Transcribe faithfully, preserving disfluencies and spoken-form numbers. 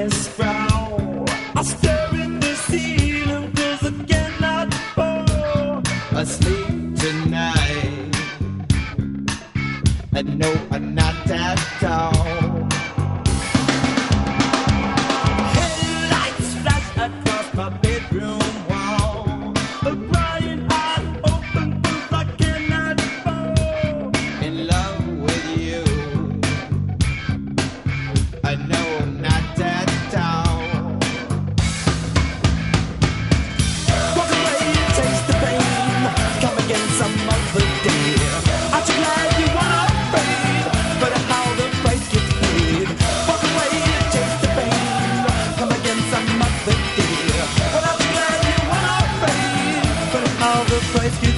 darkness prowl. I stare in the ceiling cause I cannot fall asleep tonight. And no, I'm not at all. Headlights flash across my bedroom wall. A crying eye open cause I cannot fall in love with you. I know I'm not at all. Walk away and taste the pain. Come again some other day. Aren't you glad you weren't afraid? But how the price gets paid. Walk away and taste the pain. Come again some other day. But aren't you glad you weren't afraid? But how the price gets paid.